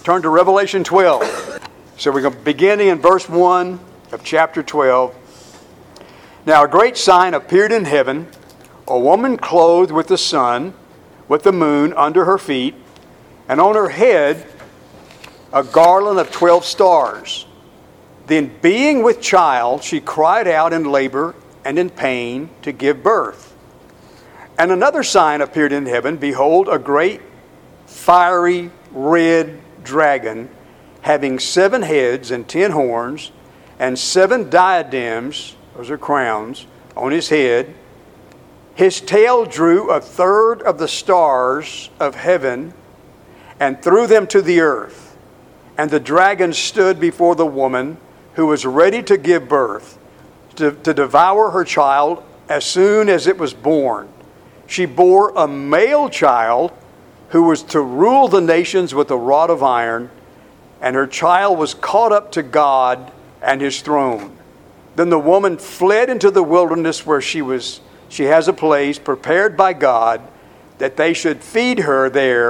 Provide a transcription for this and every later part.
Turn to Revelation 12. So we're beginning in verse 1 of chapter 12. Now a great sign appeared in heaven, a woman clothed with the sun, with the moon under her feet, and on her head a garland of 12 stars. Then being with child, she cried out in labor and in pain to give birth. And another sign appeared in heaven. Behold, a great fiery red dragon, having 7 heads and 10 horns, and 7 diadems, those are crowns, on his head. His tail drew a third of the stars of heaven and threw them to the earth. And the dragon stood before the woman who was ready to give birth, to devour her child as soon as it was born. She bore a male child who was to rule the nations with a rod of iron, and her child was caught up to God and his throne. Then the woman fled into the wilderness where she has a place prepared by God that they should feed her there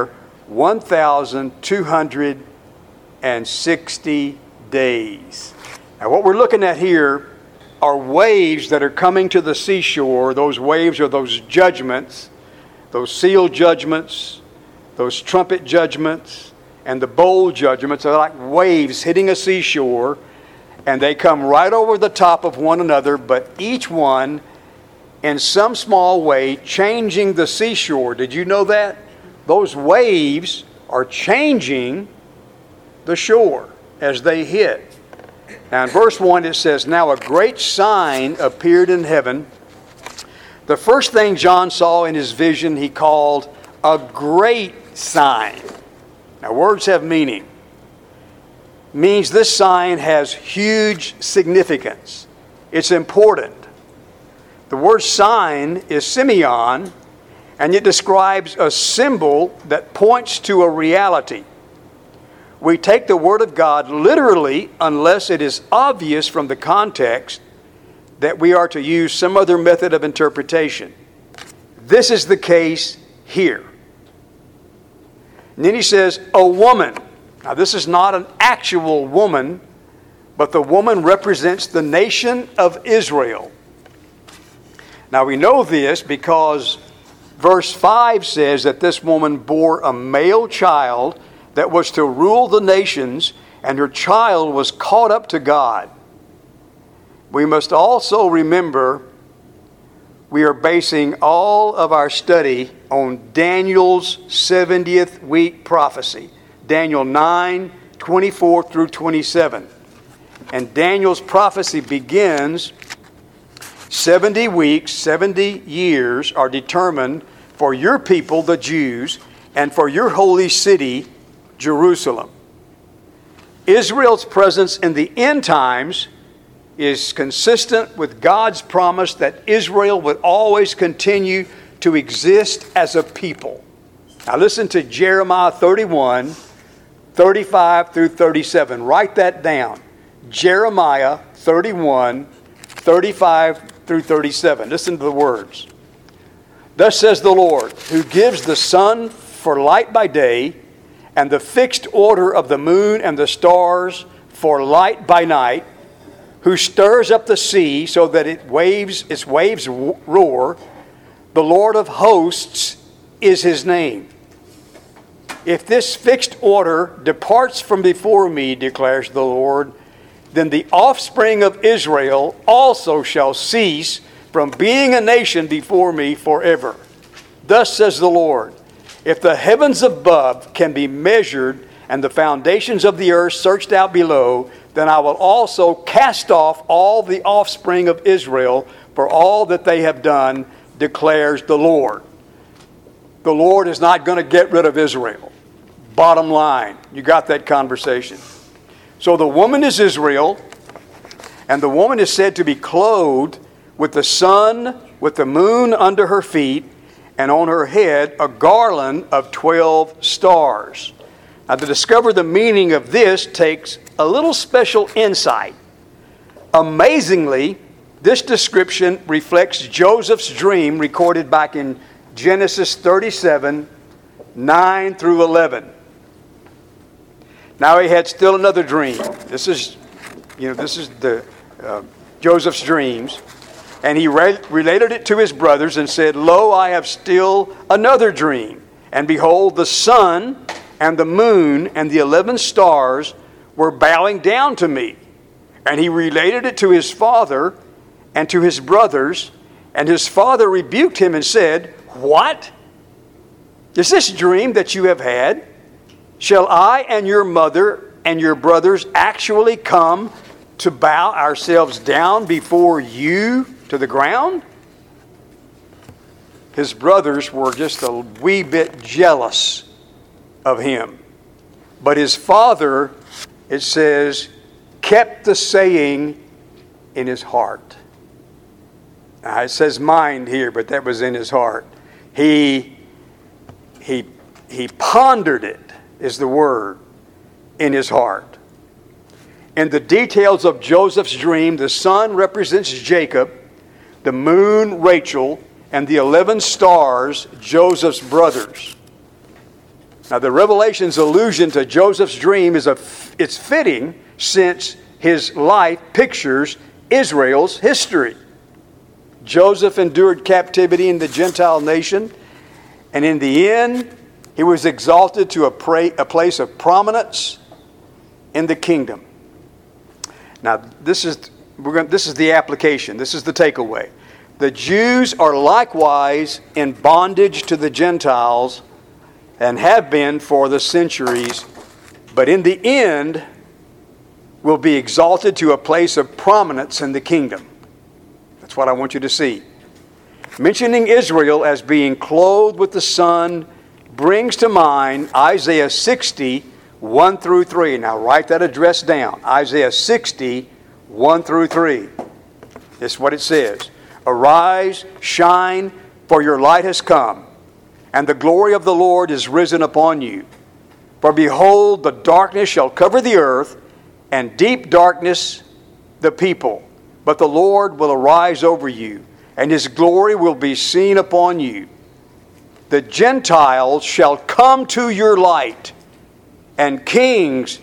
1,260 days. Now what we're looking at here are waves that are coming to the seashore. Those waves are those judgments, those seal judgments, those trumpet judgments, and the bowl judgments are like waves hitting a seashore, and they come right over the top of one another, but each one in some small way changing the seashore. Did you know that? Those waves are changing the shore as they hit. Now in verse 1 it says, now a great sign appeared in heaven. The first thing John saw in his vision he called a great sign. Now words have meaning. Means this sign has huge significance. It's important. The word sign is semeion, and it describes a symbol that points to a reality. We take the Word of God literally unless it is obvious from the context that we are to use some other method of interpretation. This is the case here. And then he says, a woman. Now this is not an actual woman, but the woman represents the nation of Israel. Now we know this because verse 5 says that this woman bore a male child that was to rule the nations, and her child was caught up to God. We must also remember we are basing all of our study on Daniel's 70th week prophecy. Daniel 9:24 through 27. And Daniel's prophecy begins 70 weeks, 70 years are determined for your people, the Jews, and for your holy city, Jerusalem. Israel's presence in the end times is consistent with God's promise that Israel would always continue to exist as a people. Now listen to Jeremiah 31, 35 through 37. Write that down. Jeremiah 31, 35 through 37. Listen to the words. Thus says the Lord, who gives the sun for light by day, and the fixed order of the moon and the stars for light by night, who stirs up the sea so that its waves roar. The Lord of hosts is his name. If this fixed order departs from before me, declares the Lord, then the offspring of Israel also shall cease from being a nation before me forever. Thus says the Lord, if the heavens above can be measured and the foundations of the earth searched out below, then I will also cast off all the offspring of Israel for all that they have done, declares the Lord. The Lord is not going to get rid of Israel. Bottom line, you got that conversation. So the woman is Israel, and the woman is said to be clothed with the sun, with the moon under her feet, and on her head a garland of 12 stars. Now to discover the meaning of this takes a little special insight. Amazingly, this description reflects Joseph's dream recorded back in Genesis 37, 9 through 11. Now he had still another dream. This is the Joseph's dreams. And he related it to his brothers and said, Lo, I have still another dream. And behold, the sun and the moon and the 11 stars were bowing down to me. And he related it to his father and to his brothers. And his father rebuked him and said, What? Is this dream that you have had? Shall I and your mother and your brothers actually come to bow ourselves down before you to the ground? His brothers were just a wee bit jealous of him. But his father, it says, kept the saying in his heart. Now, it says mind here, but that was in his heart. He pondered it, is the word, in his heart. In the details of Joseph's dream, the sun represents Jacob, the moon Rachel, and the 11 stars Joseph's brothers. Now the Revelation's allusion to Joseph's dream it's fitting since his life pictures Israel's history. Joseph endured captivity in the Gentile nation, and in the end, he was exalted to a place of prominence in the kingdom. Now, this is the application. This is the takeaway. The Jews are likewise in bondage to the Gentiles and have been for the centuries, but in the end will be exalted to a place of prominence in the kingdom. That's what I want you to see. Mentioning Israel as being clothed with the sun brings to mind Isaiah 60, 1 through 3. Now write that address down. Isaiah 60, 1 through 3. This is what it says. Arise, shine, for your light has come, and the glory of the Lord is risen upon you. For behold, the darkness shall cover the earth, and deep darkness the people. But the Lord will arise over you, and His glory will be seen upon you. The Gentiles shall come to your light, and kings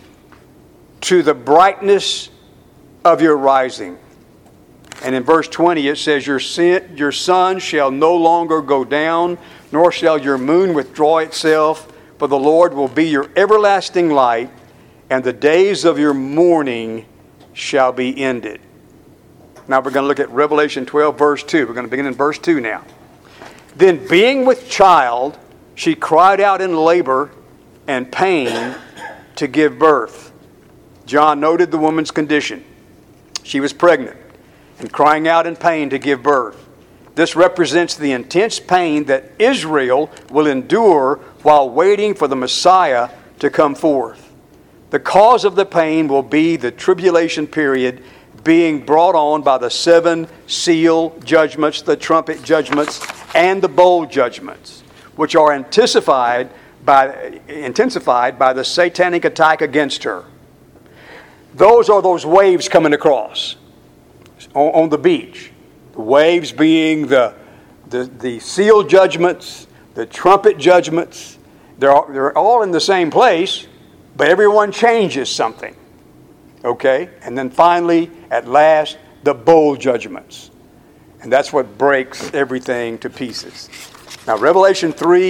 to the brightness of your rising. And in verse 20 it says, Your sun shall no longer go down, nor shall your moon withdraw itself, for the Lord will be your everlasting light, and the days of your mourning shall be ended. Now we're going to look at Revelation 12, verse 2. We're going to begin in verse 2 now. Then being with child, she cried out in labor and pain to give birth. John noted the woman's condition. She was pregnant and crying out in pain to give birth. This represents the intense pain that Israel will endure while waiting for the Messiah to come forth. The cause of the pain will be the tribulation period being brought on by the 7 seal judgments, the trumpet judgments, and the bowl judgments, which are intensified by the satanic attack against her. Those are those waves coming across on the beach. The waves being the seal judgments, the trumpet judgments. They're all in the same place, but everyone changes something. Okay? And then finally, at last, the bowl judgments. And that's what breaks everything to pieces. Now, Revelation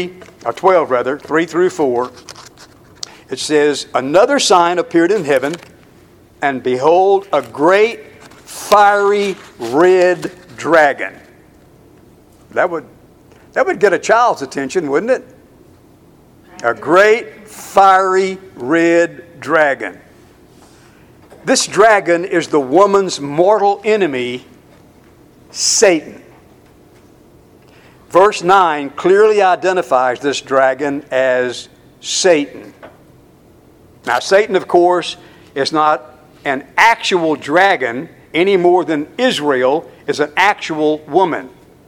12, 3 through 4, it says, Another sign appeared in heaven, and behold, a great fiery red dragon. That would get a child's attention, wouldn't it? A great fiery red dragon. This dragon is the woman's mortal enemy, Satan. Verse 9 clearly identifies this dragon as Satan. Now, Satan, of course, is not an actual dragon any more than Israel is an actual woman.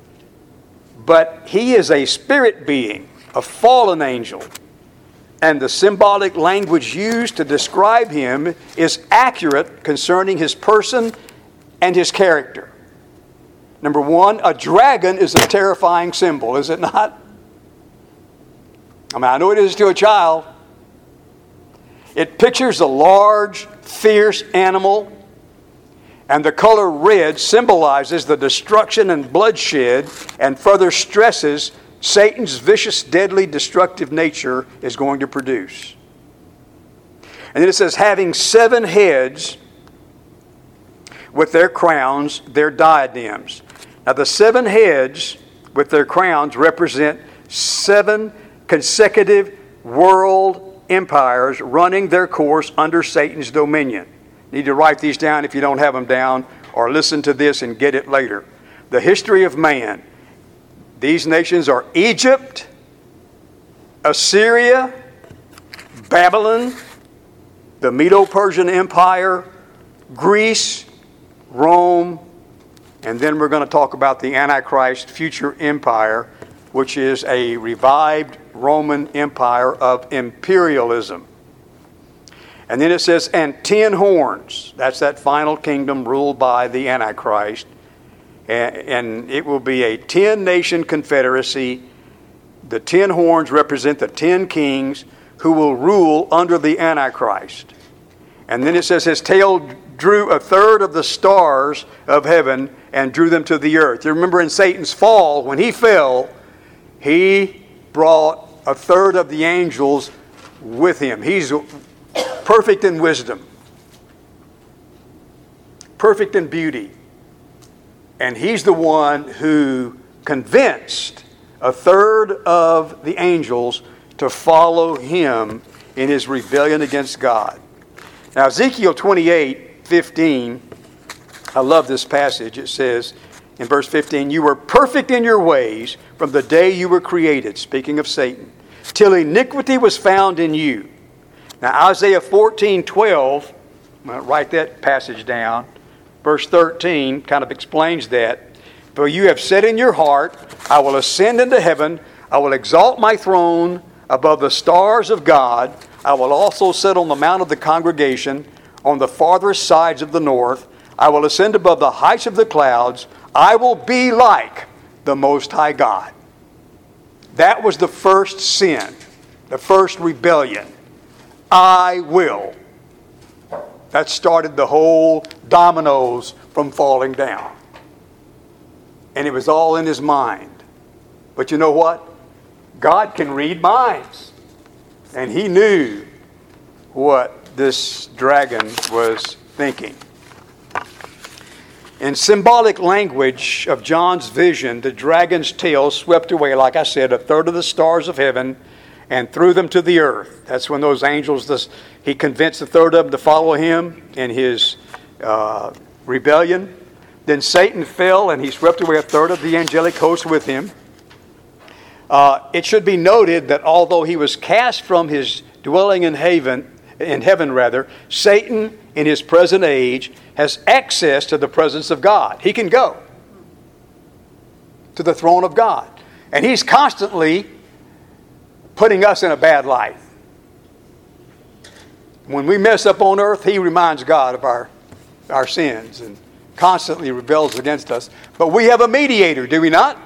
But he is a spirit being, a fallen angel. And the symbolic language used to describe him is accurate concerning his person and his character. Number one, a dragon is a terrifying symbol, is it not? I mean, I know it is to a child. It pictures a large, fierce animal, and the color red symbolizes the destruction and bloodshed and further stresses Satan's vicious, deadly, destructive nature is going to produce. And then it says, having 7 heads with their crowns, their diadems. Now the 7 heads with their crowns represent 7 consecutive world empires running their course under Satan's dominion. You need to write these down if you don't have them down, or listen to this and get it later. The history of man. These nations are Egypt, Assyria, Babylon, the Medo-Persian Empire, Greece, Rome, and then we're going to talk about the Antichrist future empire, which is a revived Roman Empire of imperialism. And then it says, and 10 horns. That's that final kingdom ruled by the Antichrist. And it will be a 10-nation confederacy. The 10 horns represent the 10 kings who will rule under the Antichrist. And then it says his tail drew a third of the stars of heaven and drew them to the earth. You remember in Satan's fall, when he fell, he brought a third of the angels with him. He's perfect in wisdom, perfect in beauty. And he's the one who convinced a third of the angels to follow him in his rebellion against God. Now, Ezekiel 28:15, I love this passage. It says in verse 15, you were perfect in your ways from the day you were created, speaking of Satan, till iniquity was found in you. Now, Isaiah 14:12, I'm going to write that passage down. Verse 13 kind of explains that. For you have said in your heart, I will ascend into heaven, I will exalt my throne above the stars of God, I will also sit on the mount of the congregation, on the farthest sides of the north, I will ascend above the heights of the clouds, I will be like the Most High God. That was the first sin, the first rebellion. I will. That started the whole dominoes from falling down. And it was all in his mind. But you know what? God can read minds. And he knew what this dragon was thinking. In symbolic language of John's vision, the dragon's tail swept away, like I said, a third of the stars of heaven and threw them to the earth. That's when those angels, he convinced a third of them to follow him in his rebellion. Then Satan fell and he swept away a third of the angelic host with him. It should be noted that although he was cast from his dwelling in heaven, Satan in his present age has access to the presence of God. He can go to the throne of God. And he's constantly putting us in a bad light. When we mess up on earth, he reminds God of our sins and constantly rebels against us. But we have a mediator, do we not?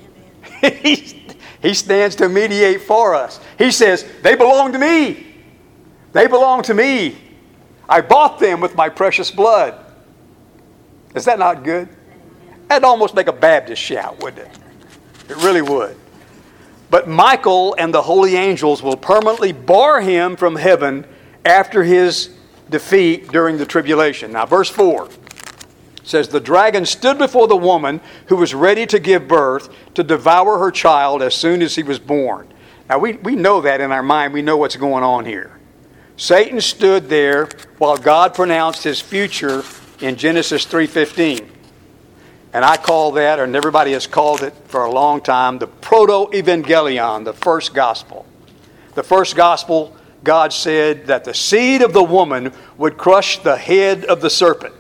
He stands to mediate for us. He says, they belong to me. They belong to me. I bought them with my precious blood. Is that not good? That'd almost make a Baptist shout, wouldn't it? It really would. But Michael and the holy angels will permanently bar him from heaven after his defeat during the tribulation. Now, verse 4 says, the dragon stood before the woman who was ready to give birth to devour her child as soon as he was born. Now, we know that in our mind. We know what's going on here. Satan stood there while God pronounced his future in Genesis 3:15. And I call that, and everybody has called it for a long time, the proto-evangelion, the first gospel. The first gospel, God said that the seed of the woman would crush the head of the serpent.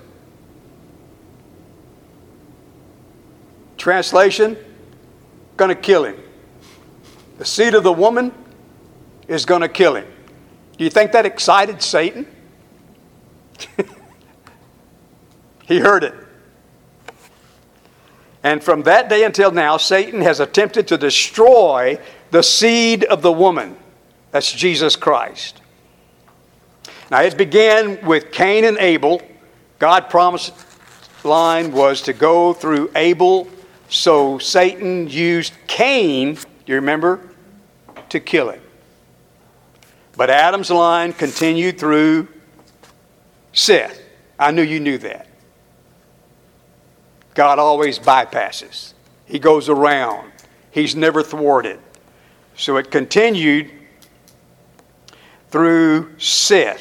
Translation, going to kill him. The seed of the woman is going to kill him. Do you think that excited Satan? He heard it. And from that day until now, Satan has attempted to destroy the seed of the woman. That's Jesus Christ. Now, it began with Cain and Abel. God promised line was to go through Abel, so Satan used Cain, do you remember, to kill him. But Adam's line continued through Seth. I knew you knew that. God always bypasses. He goes around. He's never thwarted. So it continued through Seth.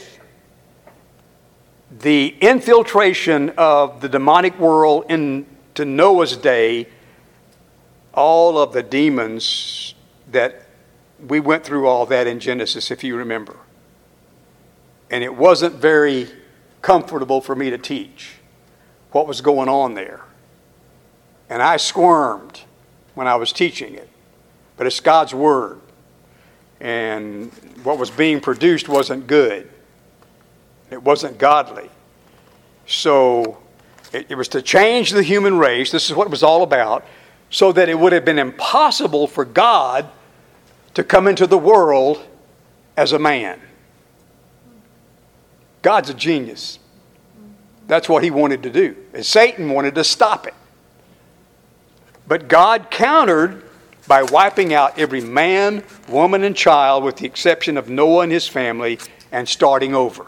The infiltration of the demonic world into Noah's day, all of the demons that we went through all that in Genesis, if you remember. And it wasn't very comfortable for me to teach what was going on there. And I squirmed when I was teaching it. But it's God's Word. And what was being produced wasn't good. It wasn't godly. So it was to change the human race. This is what it was all about. So that it would have been impossible for God to come into the world as a man. God's a genius. That's what he wanted to do. And Satan wanted to stop it. But God countered by wiping out every man, woman, and child with the exception of Noah and his family and starting over.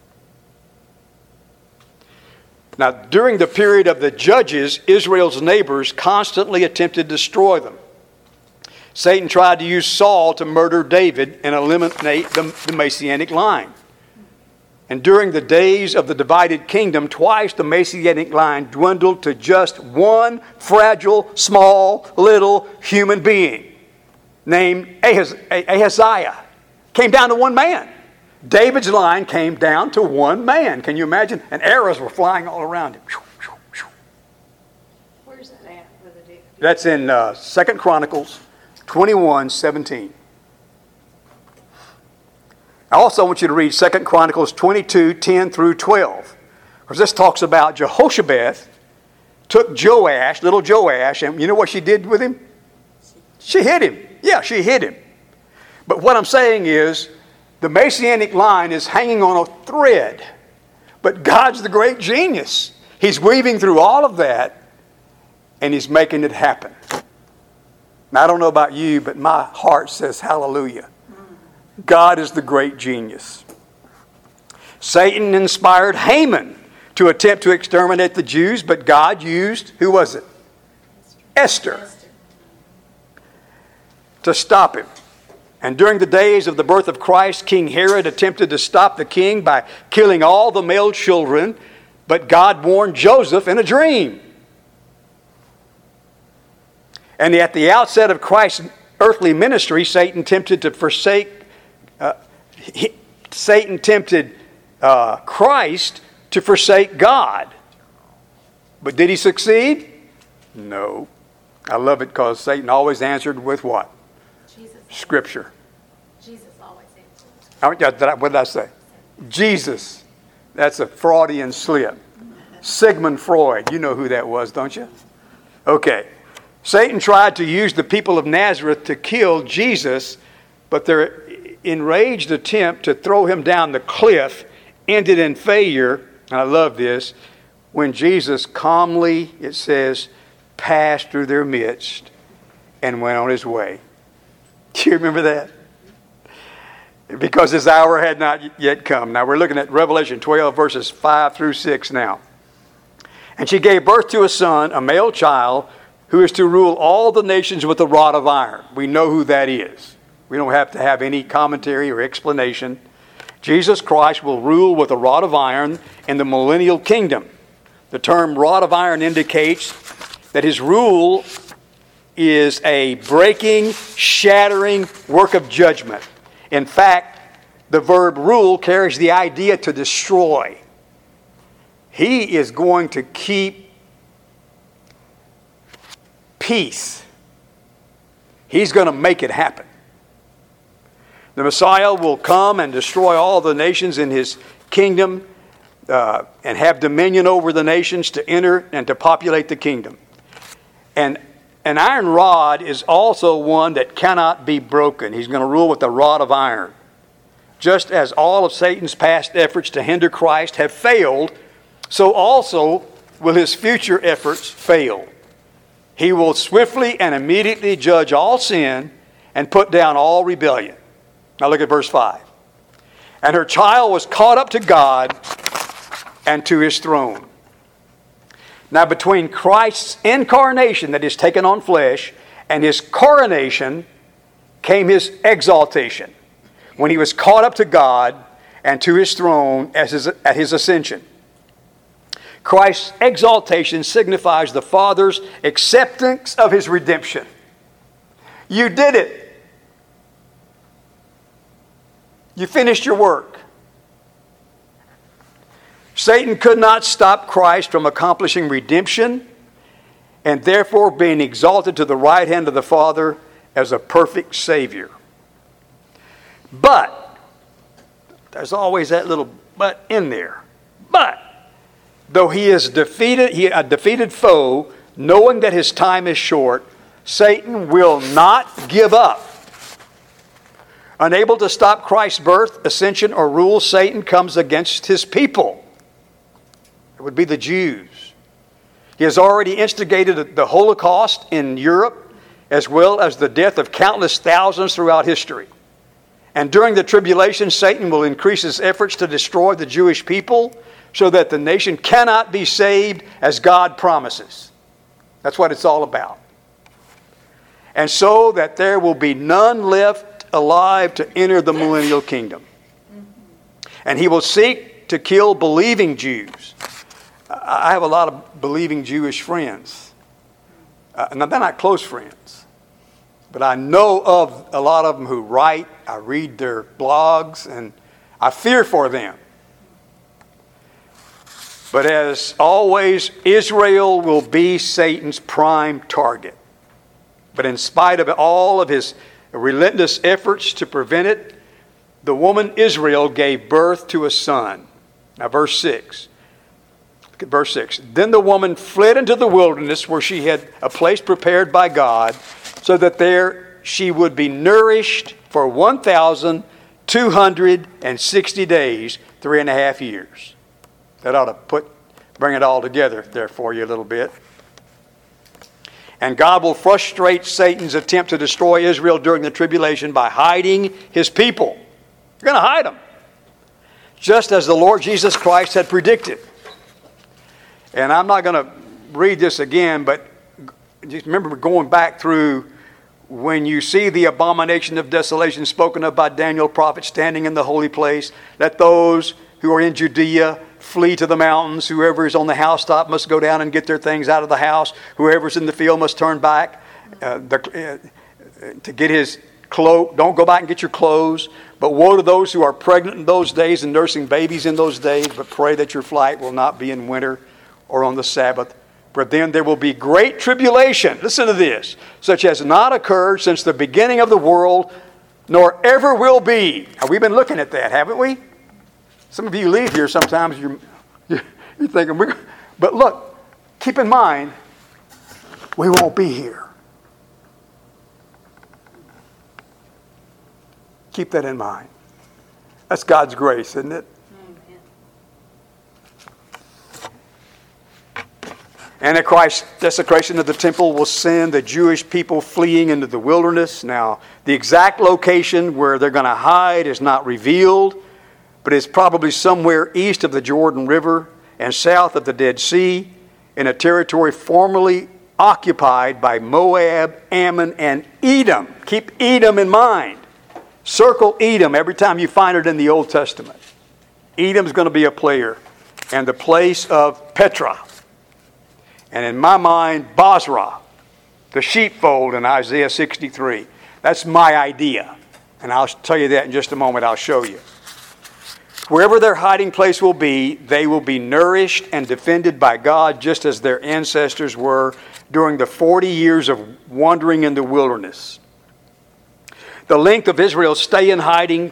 Now, during the period of the judges, Israel's neighbors constantly attempted to destroy them. Satan tried to use Saul to murder David and eliminate the Messianic line. And during the days of the divided kingdom, twice the Messianic line dwindled to just one fragile, small, little human being named Ahaziah. Came down to one man. David's line came down to one man. Can you imagine? And arrows were flying all around him. Where's that at? That's in 2 Chronicles 21:17. I also want you to read 2 Chronicles 22:10 through 12. Because this talks about Jehoshaphat took Joash, little Joash, and you know what she did with him? She hit him. Yeah, she hit him. But what I'm saying is, the Messianic line is hanging on a thread. But God's the great genius. He's weaving through all of that, and He's making it happen. Now, I don't know about you, but my heart says hallelujah. God is the great genius. Satan inspired Haman to attempt to exterminate the Jews, but God used, who was it? Esther. To stop him. And during the days of the birth of Christ, King Herod attempted to stop the king by killing all the male children, but God warned Joseph in a dream. And at the outset of Christ's earthly ministry, Satan tempted Christ to forsake God. But did he succeed? No. I love it because Satan always answered with what? Jesus. Scripture. Jesus always answered. What did I say? Jesus. That's a Freudian slip. Sigmund Freud. You know who that was, don't you? Okay. Satan tried to use the people of Nazareth to kill Jesus, but their enraged attempt to throw him down the cliff ended in failure. And I love this. When Jesus calmly, it says, passed through their midst and went on his way. Do you remember that? Because his hour had not yet come. Now we're looking at Revelation 12 verses 5 through 6 now. And she gave birth to a son, a male child, who is to rule all the nations with a rod of iron. We know who that is. We don't have to have any commentary or explanation. Jesus Christ will rule with a rod of iron in the millennial kingdom. The term rod of iron indicates that his rule is a breaking, shattering work of judgment. In fact, the verb rule carries the idea to destroy. He is going to keep peace. He's going to make it happen. The Messiah will come and destroy all the nations in his kingdom and have dominion over the nations to enter and to populate the kingdom. And an iron rod is also one that cannot be broken. He's going to rule with a rod of iron. just as all of Satan's past efforts to hinder Christ have failed, so also will his future efforts fail. He will swiftly and immediately judge all sin and put down all rebellion. Now look at verse 5. And her child was caught up to God and to his throne. Now between Christ's incarnation, that is taken on flesh, and his coronation came his exaltation, when he was caught up to God and to his throne at his ascension. Christ's exaltation signifies the Father's acceptance of his redemption. You did it. You finished your work. Satan could not stop Christ from accomplishing redemption and therefore being exalted to the right hand of the Father as a perfect Savior. But, there's always that little but in there. But, though he is a defeated foe, knowing that his time is short, Satan will not give up. Unable to stop Christ's birth, ascension, or rule, Satan comes against his people. It would be the Jews. He has already instigated the Holocaust in Europe, as well as the death of countless thousands throughout history. And during the tribulation, Satan will increase his efforts to destroy the Jewish people so that the nation cannot be saved as God promises. That's what it's all about. And so that there will be none left alive to enter the millennial kingdom. And he will seek to kill believing Jews. I have a lot of believing Jewish friends. Now, they're not close friends. But I know of a lot of them who write. I read their blogs, and I fear for them. But as always, Israel will be Satan's prime target. But in spite of all of his relentless efforts to prevent it, the woman Israel gave birth to a son. Now verse 6. Look at verse 6. Then the woman fled into the wilderness where she had a place prepared by God, so that there she would be nourished for 1,260 days, 3.5 years. That ought to bring it all together there for you a little bit. And God will frustrate Satan's attempt to destroy Israel during the tribulation by hiding his people. You're going to hide them. Just as the Lord Jesus Christ had predicted. And I'm not going to read this again, but just remember going back through when you see the abomination of desolation spoken of by Daniel prophet standing in the holy place, let those who are in Judea flee to the mountains. Whoever is on the housetop must go down and get their things out of the house. Whoever's in the field must turn back to get his cloak. Don't go back and get your clothes. But woe to those who are pregnant in those days and nursing babies in those days. But pray that your flight will not be in winter or on the Sabbath. For then there will be great tribulation. Listen to this. Such as not occurred since the beginning of the world, nor ever will be. Now, we've been looking at that, haven't we? Some of you leave here sometimes, you're thinking, but look, keep in mind, we won't be here. Keep that in mind. That's God's grace, isn't it? Antichrist's desecration of the temple will send the Jewish people fleeing into the wilderness. Now, the exact location where they're going to hide is not revealed, but it's probably somewhere east of the Jordan River and south of the Dead Sea, in a territory formerly occupied by Moab, Ammon, and Edom. Keep Edom in mind. Circle Edom every time you find it in the Old Testament. Edom's going to be a player, and the place of Petra. And in my mind, Bozrah, the sheepfold in Isaiah 63. That's my idea. And I'll tell you that in just a moment. I'll show you. Wherever their hiding place will be, they will be nourished and defended by God, just as their ancestors were during the 40 years of wandering in the wilderness. The length of Israel's stay in hiding,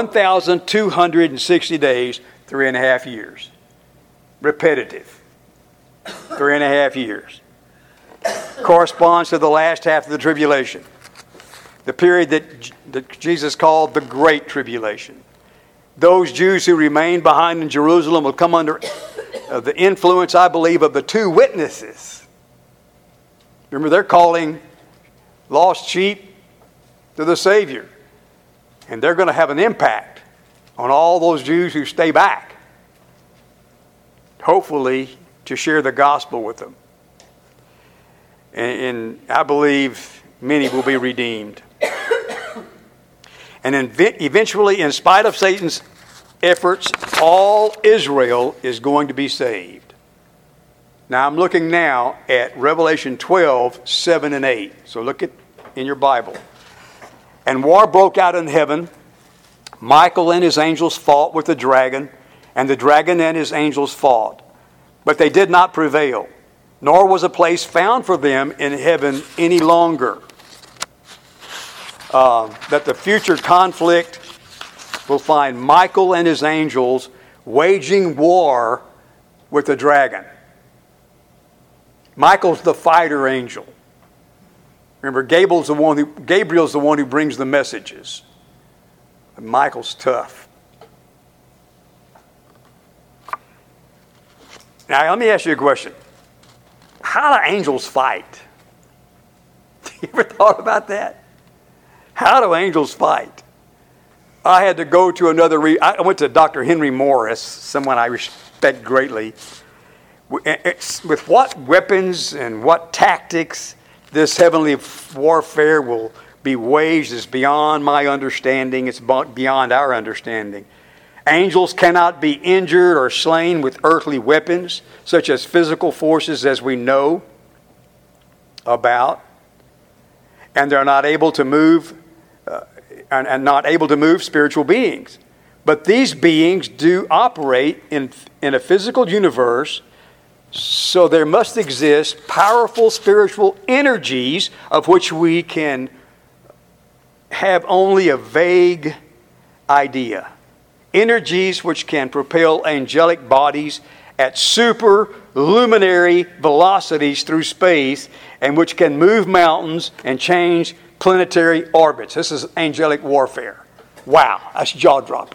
1,260 days, 3.5 years. Repetitive. 3.5 years. Corresponds to the last half of the tribulation. The period that Jesus called the Great Tribulation. those Jews who remain behind in Jerusalem will come under the influence, I believe, of the two witnesses. Remember, they're calling lost sheep to the Savior. And they're going to have an impact on all those Jews who stay back, hopefully to share the gospel with them. And I believe many will be redeemed. And eventually, in spite of Satan's efforts, all Israel is going to be saved. Now, I'm looking now at Revelation 12, 7 and 8. So look at in your Bible. And war broke out in heaven. Michael and his angels fought with the dragon, and the dragon and his angels fought. But they did not prevail, nor was a place found for them in heaven any longer. That the future conflict will find Michael and his angels waging war with the dragon. Michael's the fighter angel. Remember, Gabriel's the one who brings the messages. And Michael's tough. Now, let me ask you a question. How do angels fight? You ever thought about that? How do angels fight? I had to go to I went to Dr. Henry Morris, someone I respect greatly. With what weapons and what tactics this heavenly warfare will be waged is beyond my understanding. It's beyond our understanding. Angels cannot be injured or slain with earthly weapons, such as physical forces as we know about. And they're not able to move and not able to move spiritual beings. But these beings do operate in a physical universe, so there must exist powerful spiritual energies of which we can have only a vague idea. Energies which can propel angelic bodies at superluminary velocities through space, and which can move mountains and change planetary orbits. This is angelic warfare. Wow, that's jaw-dropper.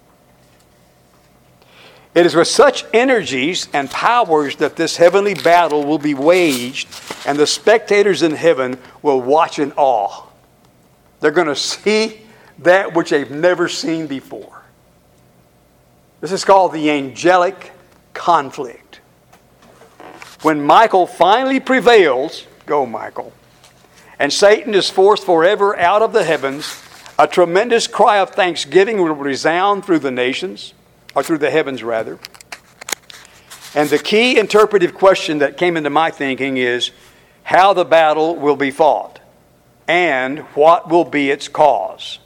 It is with such energies and powers that this heavenly battle will be waged, and the spectators in heaven will watch in awe. They're going to see that which they've never seen before. This is called the angelic conflict. When Michael finally prevails, go Michael, and Satan is forced forever out of the heavens, a tremendous cry of thanksgiving will resound through the nations, or through the heavens rather. And the key interpretive question that came into my thinking is how the battle will be fought and what will be its cause.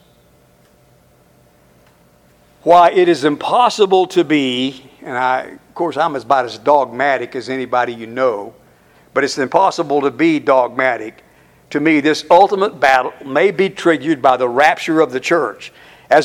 Why, it is impossible to be, and of course I'm about as dogmatic as anybody you know, but it's impossible to be dogmatic. To me, this ultimate battle may be triggered by the rapture of the church. As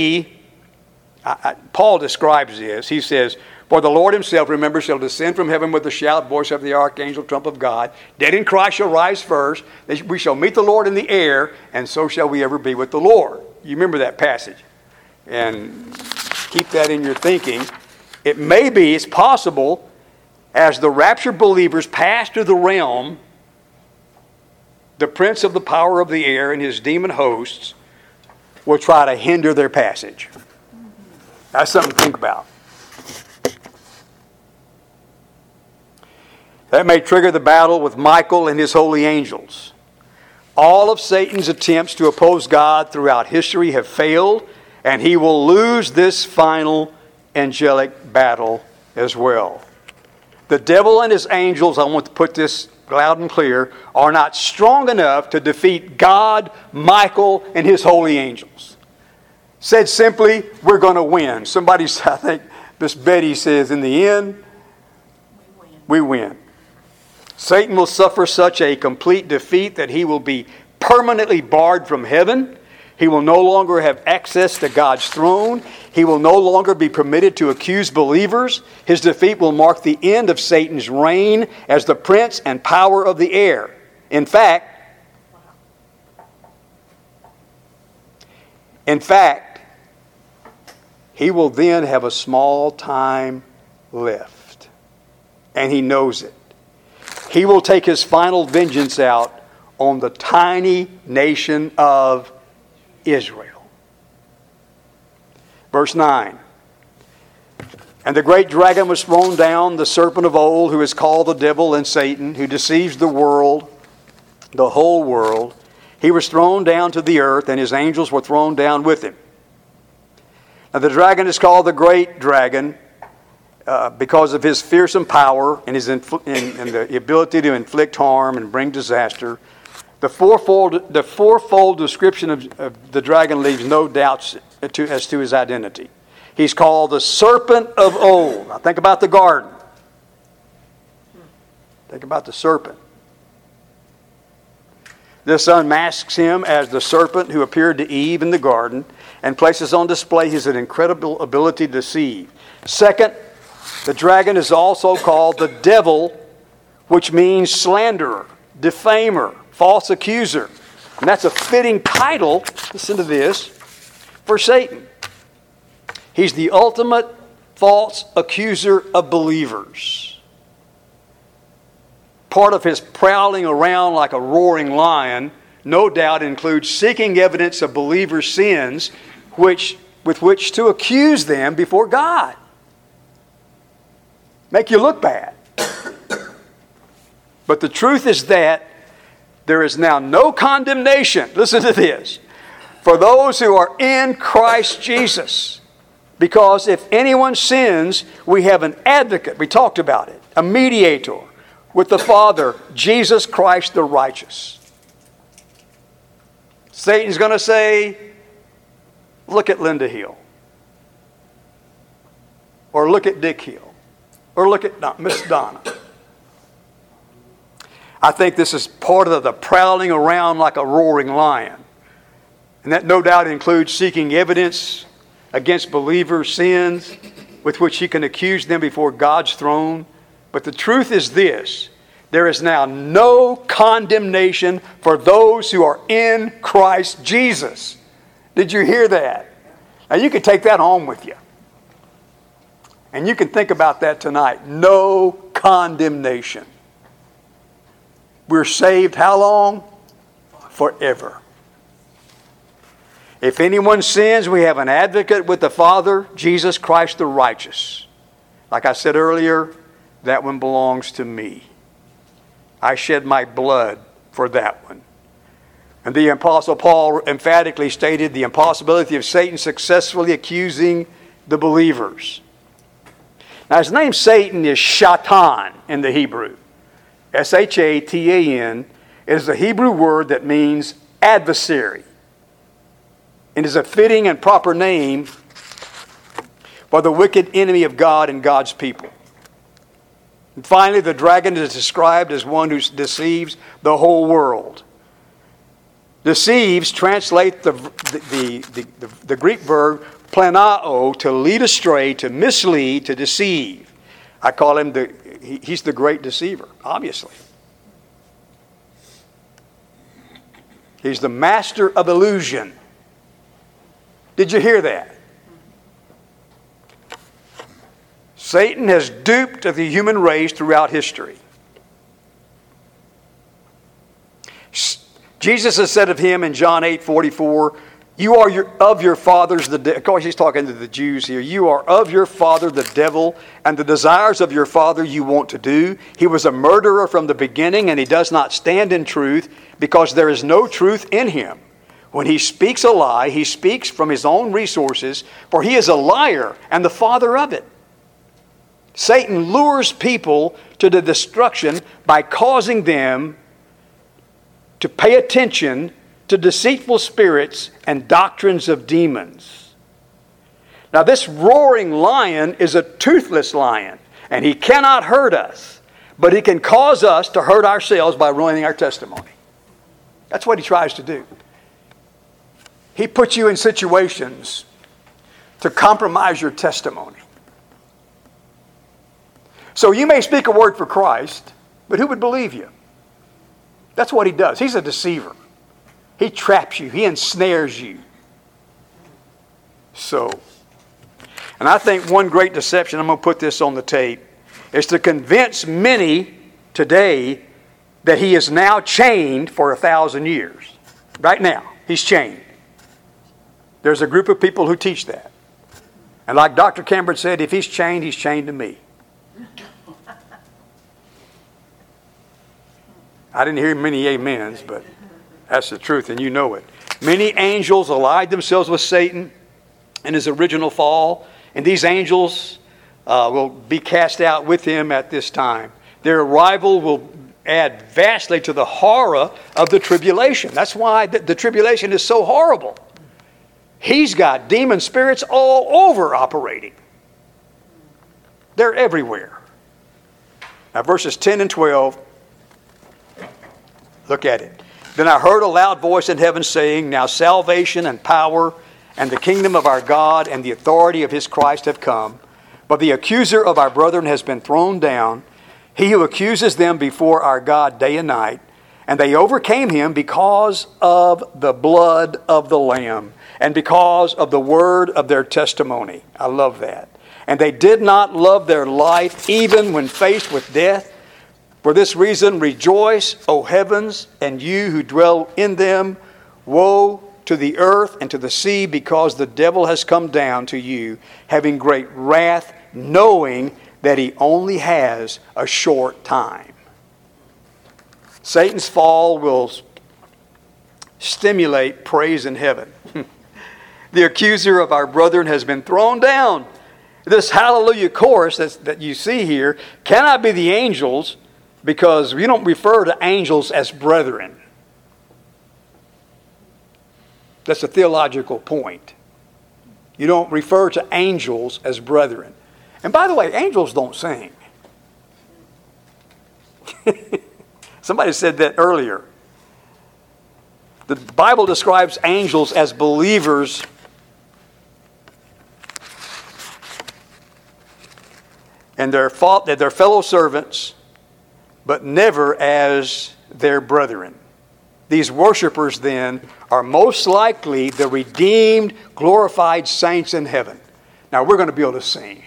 Paul describes this, he says, "For the Lord himself, remember, shall descend from heaven with the shout, voice of the archangel, trump of God. Dead in Christ shall rise first. We shall meet the Lord in the air, and so shall we ever be with the Lord." You remember that passage. And keep that in your thinking. It's possible, as the raptured believers pass to the realm, the prince of the power of the air and his demon hosts will try to hinder their passage. That's something to think about. That may trigger the battle with Michael and his holy angels. All of Satan's attempts to oppose God throughout history have failed, and he will lose this final angelic battle as well. The devil and his angels, I want to put this loud and clear, are not strong enough to defeat God, Michael, and his holy angels. Said simply, we're going to win. I think Miss Betty says, in the end, we win. Satan will suffer such a complete defeat that he will be permanently barred from heaven. He will no longer have access to God's throne. He will no longer be permitted to accuse believers. His defeat will mark the end of Satan's reign as the prince and power of the air. In fact, he will then have a small time left. And he knows it. He will take his final vengeance out on the tiny nation of Israel. Verse 9. And the great dragon was thrown down, the serpent of old, who is called the devil and Satan, who deceives the world, the whole world. He was thrown down to the earth, and his angels were thrown down with him. Now the dragon is called the great dragon because of his fearsome power and his and the ability to inflict harm and bring disaster. The fourfold description of the dragon leaves no doubts as to his identity. He's called the serpent of old. Now think about the garden. Think about the serpent. This unmasks him as the serpent who appeared to Eve in the garden and places on display his incredible ability to deceive. Second, the dragon is also called the devil, which means slanderer, defamer, false accuser. And that's a fitting title, listen to this, for Satan. He's the ultimate false accuser of believers. Part of his prowling around like a roaring lion, no doubt, includes seeking evidence of believers' sins with which to accuse them before God. Make you look bad. But the truth is that there is now no condemnation, listen to this, for those who are in Christ Jesus. Because if anyone sins, we have an advocate, we talked about it, a mediator with the Father, Jesus Christ the righteous. Satan's going to say, look at Linda Hill. Or look at Dick Hill. Or look at Miss Donna. I think this is part of the prowling around like a roaring lion. And that no doubt includes seeking evidence against believers' sins with which he can accuse them before God's throne. But the truth is this: there is now no condemnation for those who are in Christ Jesus. Did you hear that? Now you can take that home with you. And you can think about that tonight. No condemnation. We're saved how long? Forever. If anyone sins, we have an advocate with the Father, Jesus Christ the righteous. Like I said earlier, that one belongs to me. I shed my blood for that one. And the Apostle Paul emphatically stated the impossibility of Satan successfully accusing the believers. Now his name Satan is Shatan in the Hebrew. Shatan. It is a Hebrew word that means adversary. It is a fitting and proper name for the wicked enemy of God and God's people. And finally, the dragon is described as one who deceives the whole world. Deceives translate the Greek verb planao, to lead astray, to mislead, to deceive. I call him he's the great deceiver, obviously. He's the master of illusion. Did you hear that? Satan has duped the human race throughout history. Jesus has said of him in John 8:44, you are of your fathers, of course he's talking to the Jews here, you are of your father the devil, and the desires of your father you want to do. He was a murderer from the beginning, and he does not stand in truth, because there is no truth in him. When he speaks a lie, he speaks from his own resources, for he is a liar and the father of it. Satan lures people to the destruction by causing them to pay attention to deceitful spirits and doctrines of demons. Now this roaring lion is a toothless lion, and he cannot hurt us, but he can cause us to hurt ourselves by ruining our testimony. That's what he tries to do. He puts you in situations to compromise your testimony. So you may speak a word for Christ, but who would believe you? That's what he does. He's a deceiver. He traps you. He ensnares you. So, And I think one great deception, I'm going to put this on the tape, is to convince many today that he is now chained for 1,000 years. Right now, he's chained. There's a group of people who teach that. And like Dr. Cameron said, if he's chained to me. I didn't hear many amens, but that's the truth, and you know it. Many angels allied themselves with Satan in his original fall, and these angels will be cast out with him at this time. Their arrival will add vastly to the horror of the tribulation. That's why the tribulation is so horrible. He's got demon spirits all over operating. They're everywhere. Now verses 10 and 12, look at it. Then I heard a loud voice in heaven saying, now salvation and power and the kingdom of our God and the authority of his Christ have come. But the accuser of our brethren has been thrown down, he who accuses them before our God day and night. And they overcame him because of the blood of the Lamb and because of the word of their testimony. I love that. And they did not love their life even when faced with death. For this reason, rejoice, O heavens, and you who dwell in them. Woe to the earth and to the sea, because the devil has come down to you, having great wrath, knowing that he only has a short time. Satan's fall will stimulate praise in heaven. The accuser of our brethren has been thrown down. This hallelujah chorus that you see here cannot be the angels, because we don't refer to angels as brethren. That's a theological point. You don't refer to angels as brethren. And by the way, angels don't sing. Somebody said that earlier. The Bible describes angels as believers and their fellow servants, but never as their brethren. These worshipers then are most likely the redeemed, glorified saints in heaven. Now we're going to be able to sing.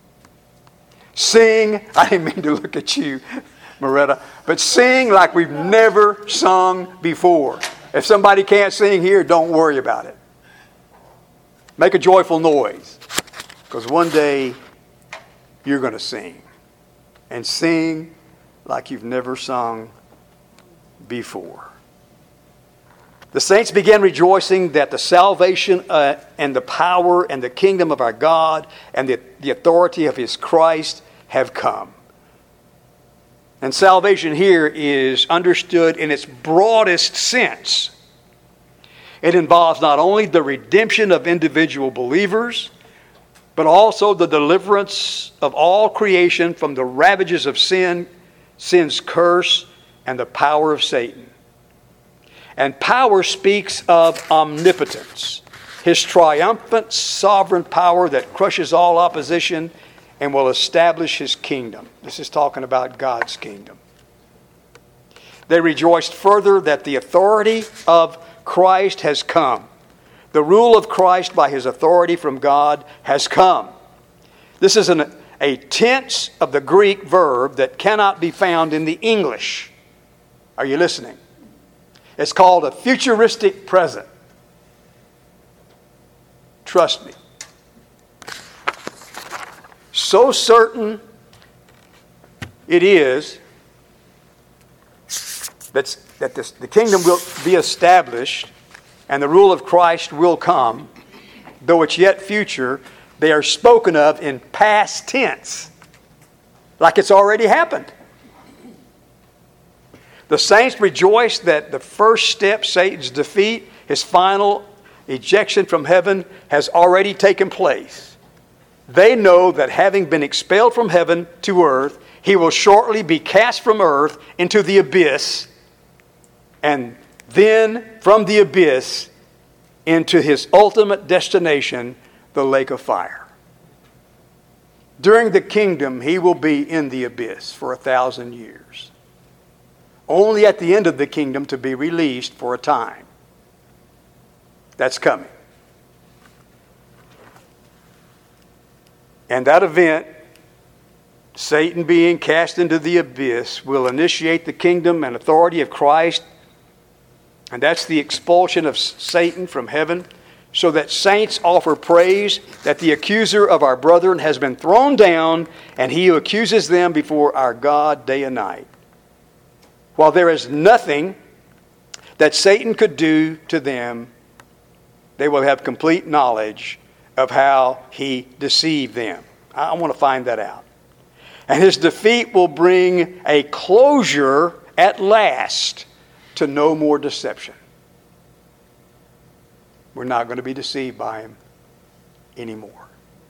Sing, I didn't mean to look at you, Moretta, but sing like we've never sung before. If somebody can't sing here, don't worry about it. Make a joyful noise, because one day you're going to sing. And sing like you've never sung before. The saints began rejoicing that the salvation and the power and the kingdom of our God and the authority of his Christ have come. And salvation here is understood in its broadest sense. It involves not only the redemption of individual believers, but also the deliverance of all creation from the ravages of sin, sin's curse, and the power of Satan. And power speaks of omnipotence, his triumphant sovereign power that crushes all opposition and will establish his kingdom. This is talking about God's kingdom. They rejoiced further that the authority of Christ has come. The rule of Christ by his authority from God has come. This is a tense of the Greek verb that cannot be found in the English. Are you listening? It's called a futuristic present. Trust me. So certain it is that the kingdom will be established and the rule of Christ will come, though it's yet future, they are spoken of in past tense, like it's already happened. The saints rejoice that the first step, Satan's defeat, his final ejection from heaven, has already taken place. They know that having been expelled from heaven to earth, he will shortly be cast from earth into the abyss, and then from the abyss into his ultimate destination, the lake of fire. During the kingdom, he will be in the abyss for 1,000 years. Only at the end of the kingdom to be released for a time. That's coming. And that event, Satan being cast into the abyss, will initiate the kingdom and authority of Christ. And that's the expulsion of Satan from heaven, so that saints offer praise that the accuser of our brethren has been thrown down, and he who accuses them before our God day and night. While there is nothing that Satan could do to them, they will have complete knowledge of how he deceived them. I want to find that out. And his defeat will bring a closure at last to no more deception. We're not going to be deceived by him anymore.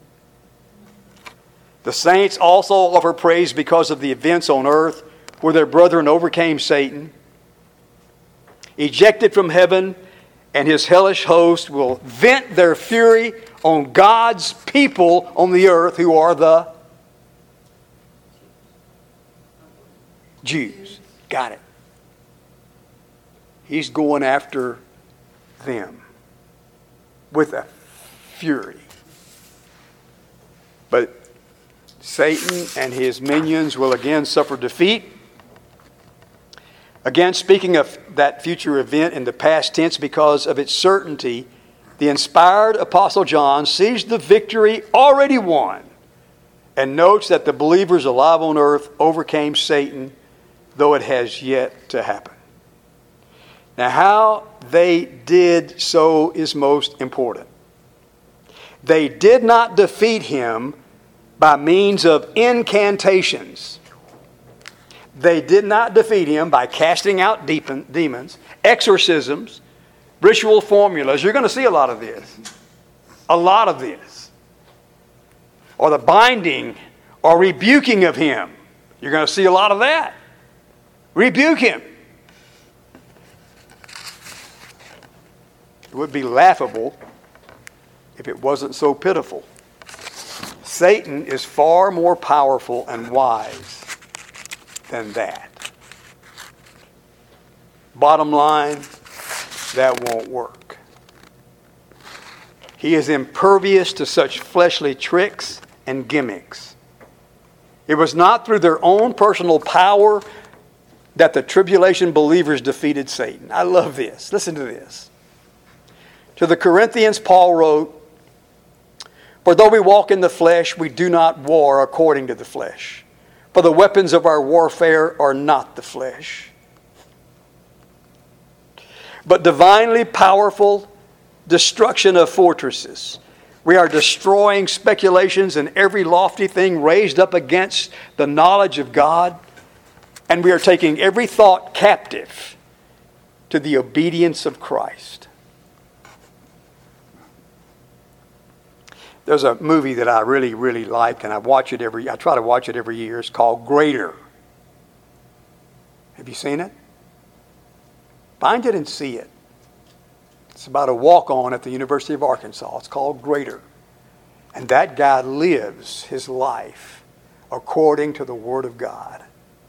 The saints also offer praise because of the events on earth where their brethren overcame Satan. Ejected from heaven, and his hellish host will vent their fury on God's people on the earth, who are the Jews. Got it. He's going after them with a fury. But Satan and his minions will again suffer defeat. Again, speaking of that future event in the past tense because of its certainty, the inspired Apostle John sees the victory already won and notes that the believers alive on earth overcame Satan, though it has yet to happen. Now, how they did so is most important. They did not defeat him by means of incantations. They did not defeat him by casting out demons, exorcisms, ritual formulas. You're going to see a lot of this. A lot of this. Or the binding or rebuking of him. You're going to see a lot of that. Rebuke him. It would be laughable if it wasn't so pitiful. Satan is far more powerful and wise than that. Bottom line, that won't work. He is impervious to such fleshly tricks and gimmicks. It was not through their own personal power that the tribulation believers defeated Satan. I love this. Listen to this. To the Corinthians, Paul wrote, "For though we walk in the flesh, we do not war according to the flesh. For the weapons of our warfare are not the flesh, but divinely powerful destruction of fortresses. We are destroying speculations and every lofty thing raised up against the knowledge of God, and we are taking every thought captive to the obedience of Christ." There's a movie that I really, really like, and I try to watch it every year. It's called Greater. Have you seen it? Find it and see it. It's about a walk-on at the University of Arkansas. It's called Greater. And that guy lives his life according to the Word of God.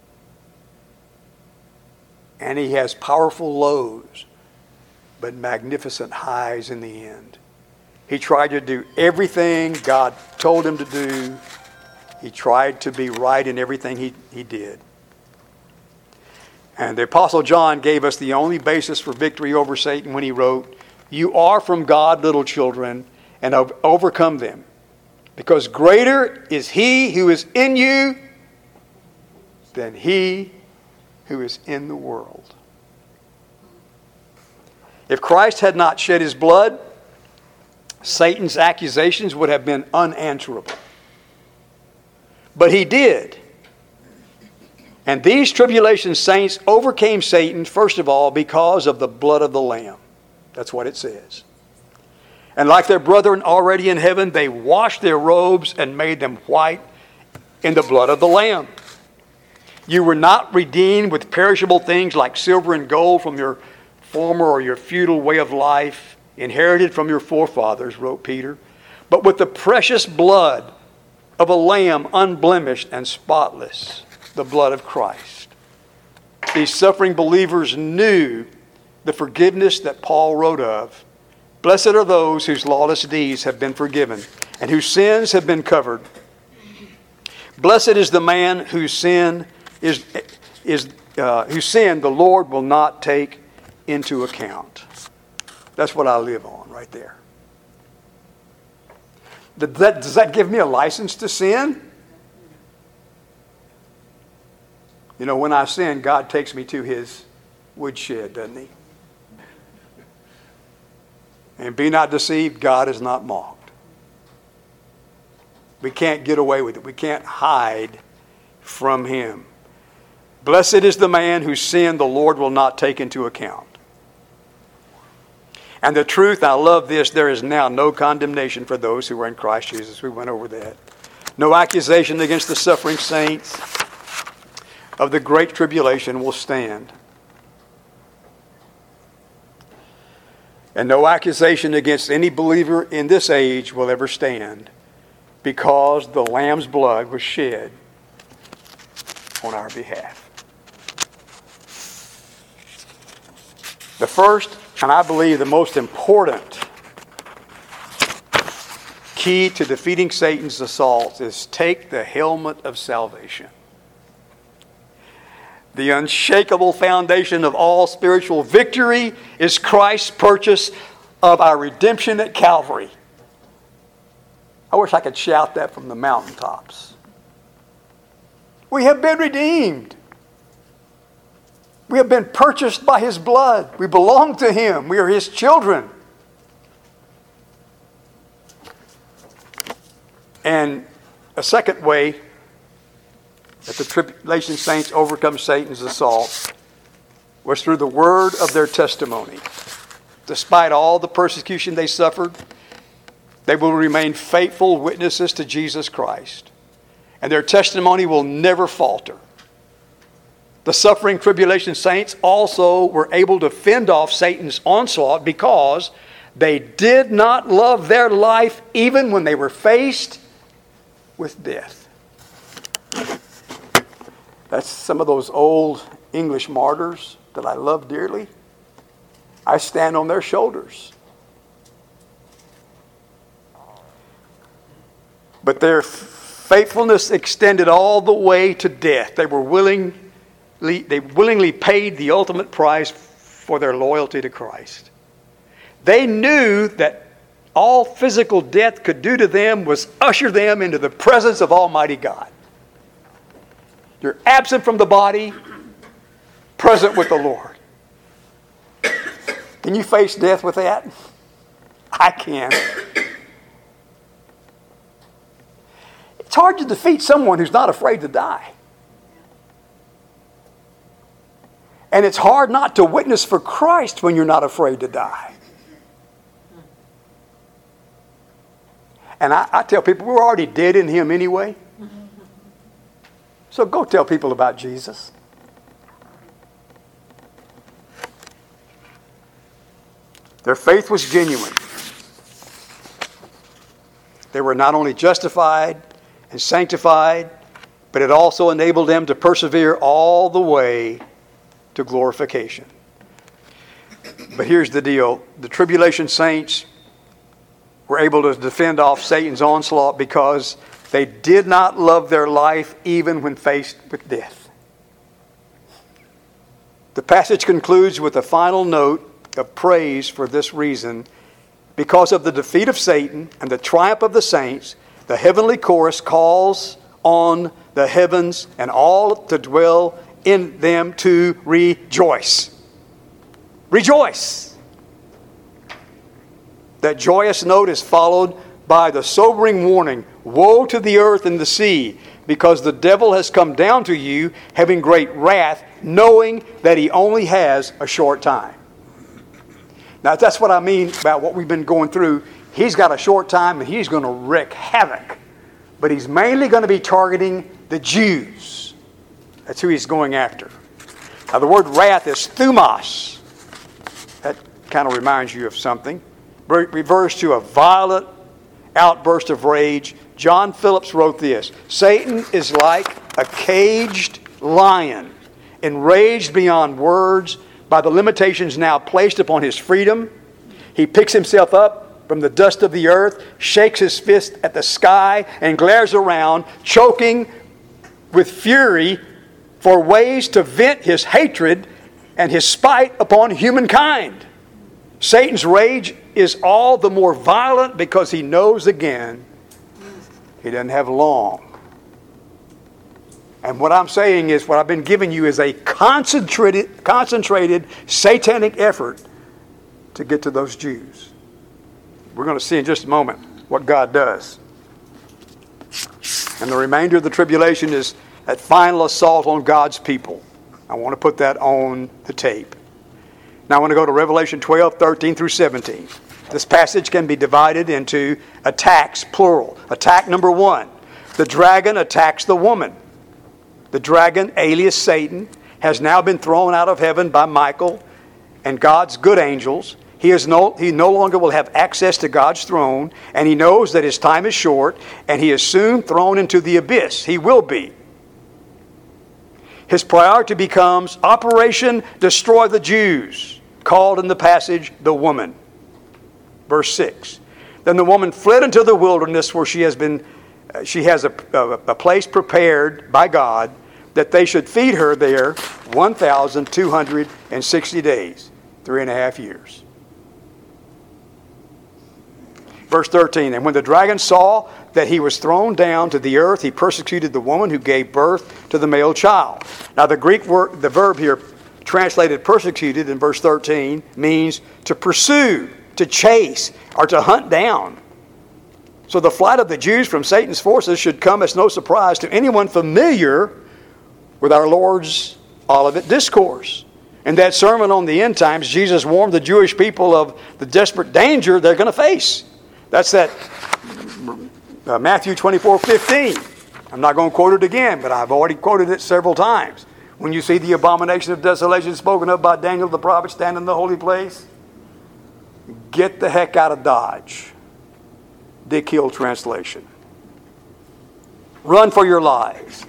And he has powerful lows, but magnificent highs in the end. He tried to do everything God told him to do. He tried to be right in everything he did. And the Apostle John gave us the only basis for victory over Satan when he wrote, "You are from God, little children, and have overcome them. Because greater is he who is in you than he who is in the world." If Christ had not shed his blood, Satan's accusations would have been unanswerable. But he did. And these tribulation saints overcame Satan, first of all, because of the blood of the Lamb. That's what it says. And like their brethren already in heaven, they washed their robes and made them white in the blood of the Lamb. You were not redeemed with perishable things like silver and gold from your former or your feudal way of life, inherited from your forefathers, wrote Peter, but with the precious blood of a lamb, unblemished and spotless, the blood of Christ. These suffering believers knew the forgiveness that Paul wrote of. Blessed are those whose lawless deeds have been forgiven and whose sins have been covered. Blessed is the man whose sin the Lord will not take into account. That's what I live on right there. Does that give me a license to sin? You know, when I sin, God takes me to his woodshed, doesn't he? And be not deceived, God is not mocked. We can't get away with it. We can't hide from him. Blessed is the man whose sin the Lord will not take into account. And the truth, I love this, there is now no condemnation for those who are in Christ Jesus. We went over that. No accusation against the suffering saints of the great tribulation will stand. And no accusation against any believer in this age will ever stand, because the Lamb's blood was shed on our behalf. The first, and I believe the most important key to defeating Satan's assaults is take the helmet of salvation. The unshakable foundation of all spiritual victory is Christ's purchase of our redemption at Calvary. I wish I could shout that from the mountaintops. We have been redeemed. We have been purchased by his blood. We belong to him. We are his children. And a second way that the tribulation saints overcome Satan's assault was through the word of their testimony. Despite all the persecution they suffered, they will remain faithful witnesses to Jesus Christ. And their testimony will never falter. The suffering tribulation saints also were able to fend off Satan's onslaught because they did not love their life even when they were faced with death. That's some of those old English martyrs that I love dearly. I stand on their shoulders. But their faithfulness extended all the way to death. They willingly paid the ultimate price for their loyalty to Christ. They knew that all physical death could do to them was usher them into the presence of Almighty God. You're absent from the body, present with the Lord. Can you face death with that? I can. It's hard to defeat someone who's not afraid to die. And it's hard not to witness for Christ when you're not afraid to die. And I tell people, we're already dead in him anyway. So go tell people about Jesus. Their faith was genuine. They were not only justified and sanctified, but it also enabled them to persevere all the way to glorification. But here's the deal. The tribulation saints were able to defend off Satan's onslaught because they did not love their life even when faced with death. The passage concludes with a final note of praise for this reason. Because of the defeat of Satan and the triumph of the saints, the heavenly chorus calls on the heavens and all to dwell in them to rejoice. Rejoice! That joyous note is followed by the sobering warning, woe to the earth and the sea, because the devil has come down to you, having great wrath, knowing that he only has a short time. Now, that's what I mean about what we've been going through. He's got a short time and he's going to wreak havoc. But he's mainly going to be targeting the Jews. That's who he's going after. Now, the word wrath is thumos. That kind of reminds you of something. Refers to a violent outburst of rage. John Phillips wrote this: Satan is like a caged lion, enraged beyond words by the limitations now placed upon his freedom. He picks himself up from the dust of the earth, shakes his fist at the sky, and glares around, choking, with fury for ways to vent his hatred and his spite upon humankind. Satan's rage is all the more violent because he knows again he doesn't have long. And what I'm saying is, what I've been giving you is a concentrated satanic effort to get to those Jews. We're going to see in just a moment what God does. And the remainder of the tribulation is that final assault on God's people. I want to put that on the tape. Now I want to go to Revelation 12, 13 through 17. This passage can be divided into attacks, plural. Attack number 1. The dragon attacks the woman. The dragon, alias Satan, has now been thrown out of heaven by Michael and God's good angels. He no longer will have access to God's throne, and he knows that his time is short, and he is soon thrown into the abyss. He will be. His priority becomes Operation Destroy the Jews, called in the passage the woman. Verse 6. Then the woman fled into the wilderness where she has a place prepared by God that they should feed her there 1,260 days, 3.5 years. Verse 13, and when the dragon saw that he was thrown down to the earth, he persecuted the woman who gave birth to the male child. Now the Greek word, the verb here translated persecuted in verse 13 means to pursue, to chase, or to hunt down. So the flight of the Jews from Satan's forces should come as no surprise to anyone familiar with our Lord's Olivet Discourse. In that sermon on the end times, Jesus warned the Jewish people of the desperate danger they're going to face. That's that Matthew 24:15. I'm not going to quote it again, but I've already quoted it several times. When you see the abomination of desolation spoken of by Daniel the prophet standing in the holy place, get the heck out of Dodge. Dick Hill translation. Run for your lives.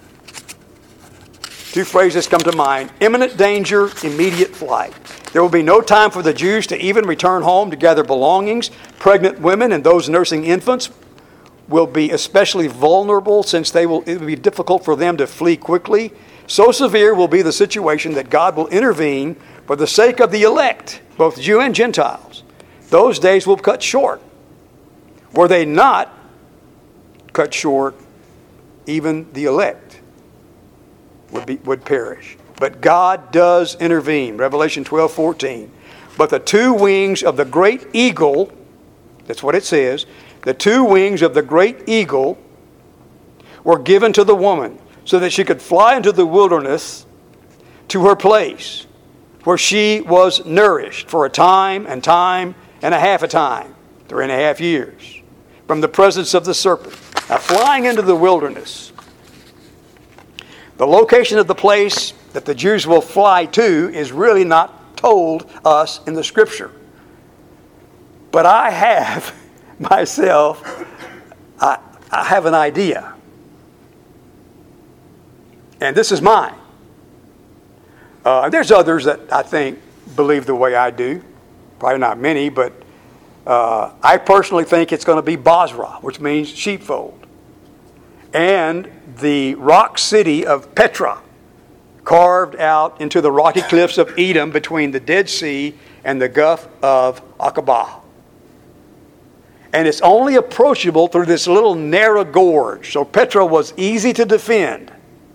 2 phrases come to mind. Imminent danger, immediate flight. There will be no time for the Jews to even return home to gather belongings. Pregnant women and those nursing infants will be especially vulnerable since it will be difficult for them to flee quickly. So severe will be the situation that God will intervene for the sake of the elect, both Jew and Gentiles. Those days will cut short. Were they not cut short, even the elect would perish. But God does intervene. Revelation 12:14. But the 2 wings of the great eagle, that's what it says, the 2 wings of the great eagle were given to the woman so that she could fly into the wilderness to her place where she was nourished for a time and a half a time, 3.5 years, from the presence of the serpent. Now, flying into the wilderness, the location of the place that the Jews will fly to is really not told us in the Scripture. But I have myself, I have an idea. And this is mine. There's others that I think believe the way I do. Probably not many, but I personally think it's going to be Basra, which means sheepfold. And the rock city of Petra, carved out into the rocky cliffs of Edom between the Dead Sea and the Gulf of Aqaba. And it's only approachable through this little narrow gorge. So Petra was easy to defend.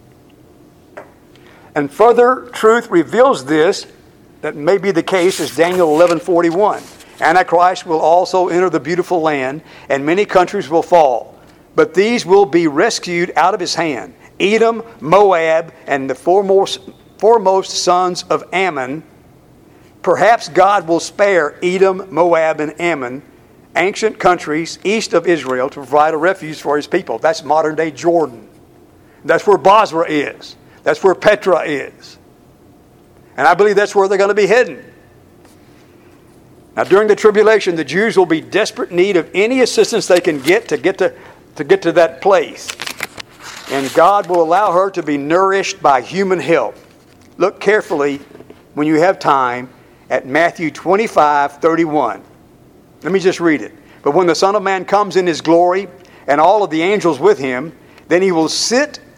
And further truth reveals this, that may be the case, is Daniel 11:41. Antichrist will also enter the beautiful land, and many countries will fall. But these will be rescued out of his hand. Edom, Moab, and the foremost sons of Ammon. Perhaps God will spare Edom, Moab, and Ammon, ancient countries east of Israel, to provide a refuge for his people. That's modern-day Jordan. That's where Basra is. That's where Petra is. And I believe that's where they're going to be heading. Now, during the tribulation, the Jews will be in desperate need of any assistance they can get to that place. And God will allow her to be nourished by human help. Look carefully, when you have time, at Matthew 25:31. Let me just read it. But when the Son of Man comes in his glory, and all of the angels with him, then he will sit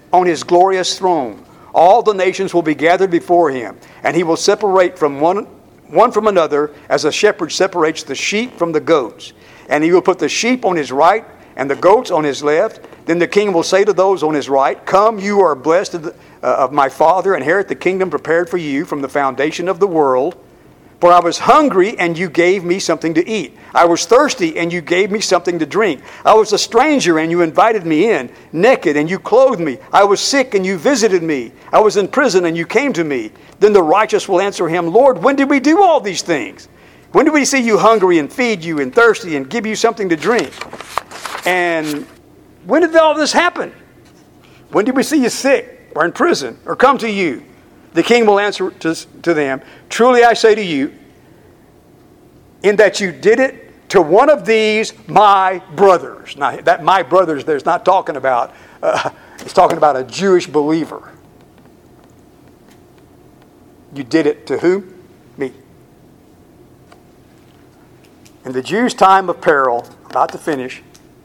on his glorious throne. All the nations will be gathered before him, and he will separate from one from another as a shepherd separates the sheep from the goats. And he will put the sheep on his right and the goats on his left. Then the king will say to those on his right, Come, you are blessed of my Father, inherit the kingdom prepared for you from the foundation of the world. For I was hungry, and you gave me something to eat. I was thirsty, and you gave me something to drink. I was a stranger, and you invited me in. Naked, and you clothed me. I was sick, and you visited me. I was in prison, and you came to me. Then the righteous will answer him, Lord, when did we do all these things? When did we see you hungry and feed you and thirsty and give you something to drink? And when did all this happen? When did we see you sick or in prison or come to you? The king will answer to them, Truly I say to you, in that you did it to one of these my brothers. Now, that my brothers there's not talking about, it's talking about a Jewish believer. You did it to who? Me. In the Jews' time of peril, about to finish,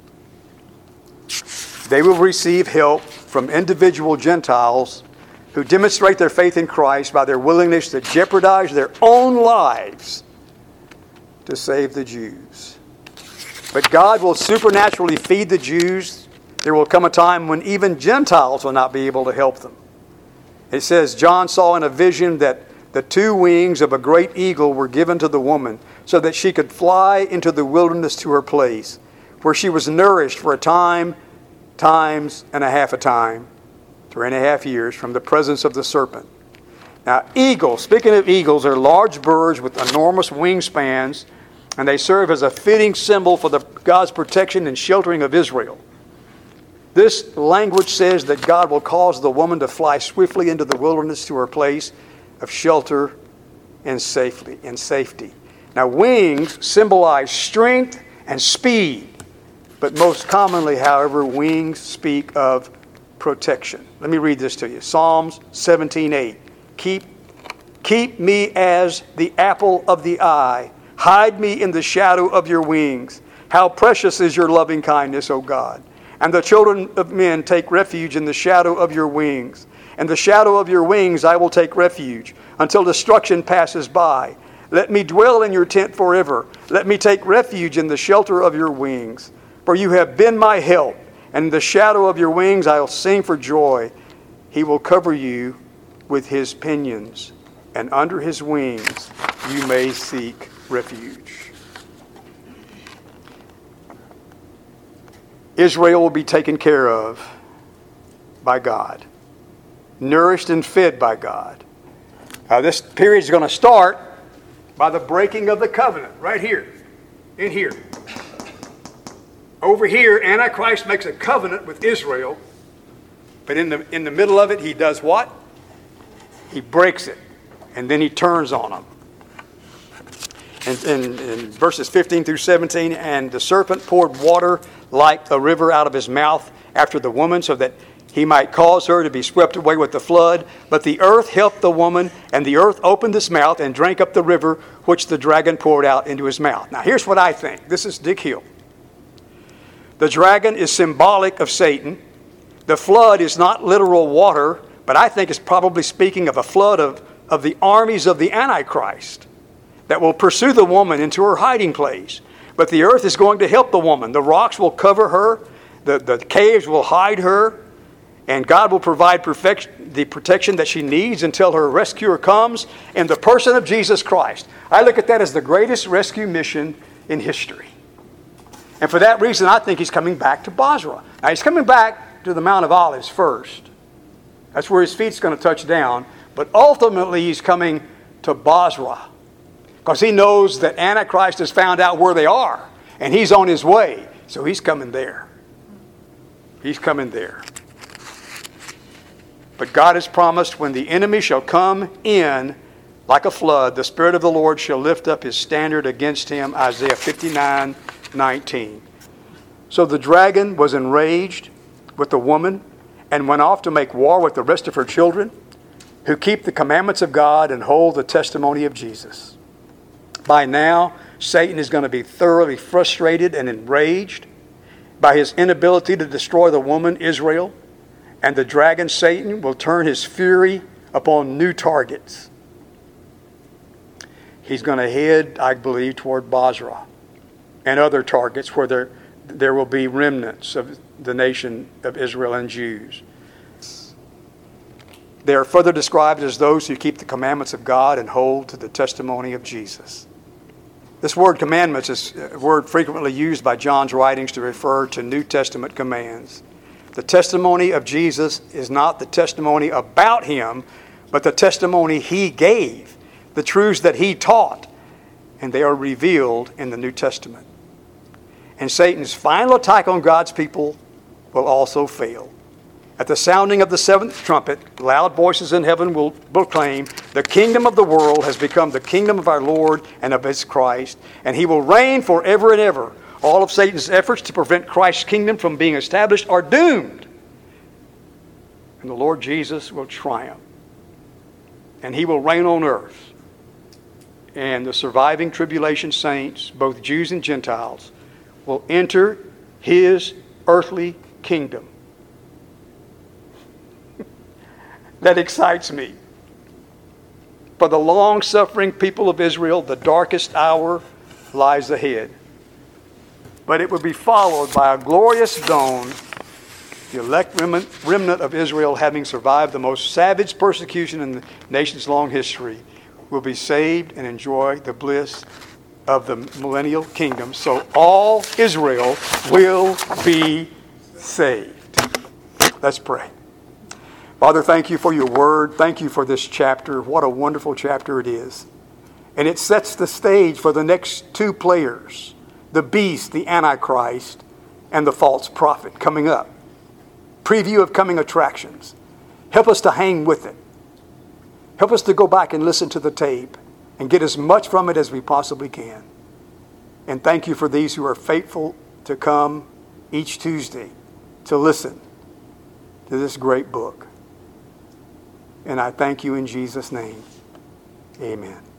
they will receive help from individual Gentiles who demonstrate their faith in Christ by their willingness to jeopardize their own lives to save the Jews. But God will supernaturally feed the Jews. There will come a time when even Gentiles will not be able to help them. It says, John saw in a vision that the 2 wings of a great eagle were given to the woman so that she could fly into the wilderness to her place, where she was nourished for times and a half a time, 3.5 years, from the presence of the serpent. Now, eagles, speaking of eagles, are large birds with enormous wingspans, and they serve as a fitting symbol for God's protection and sheltering of Israel. This language says that God will cause the woman to fly swiftly into the wilderness to her place of shelter and safety. Now, wings symbolize strength and speed, but most commonly, however, wings speak of protection. Let me read this to you. Psalms 17:8. Keep me as the apple of the eye. Hide me in the shadow of your wings. How precious is your loving kindness, O God. And the children of men take refuge in the shadow of your wings. In the shadow of your wings I will take refuge until destruction passes by. Let me dwell in your tent forever. Let me take refuge in the shelter of your wings. For you have been my help. And in the shadow of your wings I'll sing for joy. He will cover you with his pinions, and under his wings you may seek refuge. Israel will be taken care of by God, nourished and fed by God. This period is going to start by the breaking of the covenant, right here, in here. Over here, Antichrist makes a covenant with Israel, but in the middle of it, he does what? He breaks it, and then he turns on them. And in verses 15 through 17, and the serpent poured water like a river out of his mouth after the woman, so that he might cause her to be swept away with the flood. But the earth helped the woman, and the earth opened its mouth and drank up the river which the dragon poured out into his mouth. Now here's what I think. This is Dick Hill. The dragon is symbolic of Satan. The flood is not literal water, but I think it's probably speaking of a flood of the armies of the Antichrist that will pursue the woman into her hiding place. But the earth is going to help the woman. The rocks will cover her. The caves will hide her. And God will provide the protection that she needs until her rescuer comes in the person of Jesus Christ. I look at that as the greatest rescue mission in history. And for that reason, I think he's coming back to Bozrah. Now, he's coming back to the Mount of Olives first. That's where his feet's going to touch down. But ultimately, he's coming to Bozrah, because he knows that Antichrist has found out where they are, and he's on his way. So he's coming there. He's coming there. But God has promised, when the enemy shall come in like a flood, the Spirit of the Lord shall lift up his standard against him. Isaiah 59:19. So the dragon was enraged with the woman and went off to make war with the rest of her children, who keep the commandments of God and hold the testimony of Jesus. By now, Satan is going to be thoroughly frustrated and enraged by his inability to destroy the woman, Israel, And the dragon Satan will turn his fury upon new targets. He's going to head, I believe, toward Basra and other targets where there will be remnants of the nation of Israel and Jews. They are further described as those who keep the commandments of God and hold to the testimony of Jesus. This word commandments is a word frequently used by John's writings to refer to New Testament commands. The testimony of Jesus is not the testimony about him, but the testimony he gave, the truths that he taught, and they are revealed in the New Testament. And Satan's final attack on God's people will also fail. At the sounding of the seventh trumpet, loud voices in heaven will proclaim, the kingdom of the world has become the kingdom of our Lord and of his Christ, and he will reign forever and ever. All of Satan's efforts to prevent Christ's kingdom from being established are doomed. And the Lord Jesus will triumph. And he will reign on earth. And the surviving tribulation saints, both Jews and Gentiles, will enter his earthly kingdom. That excites me. For the long-suffering people of Israel, the darkest hour lies ahead. But it will be followed by a glorious dawn, the elect remnant of Israel, having survived the most savage persecution in the nation's long history, will be saved and enjoy the bliss of the millennial kingdom. So all Israel will be saved. Let's pray. Father, thank you for your word. Thank you for this chapter. What a wonderful chapter it is. And it sets the stage for the next two players, the beast, the Antichrist, and the false prophet coming up. Preview of coming attractions. Help us to hang with it. Help us to go back and listen to the tape and get as much from it as we possibly can. And thank you for these who are faithful to come each Tuesday to listen to this great book. And I thank you in Jesus' name. Amen.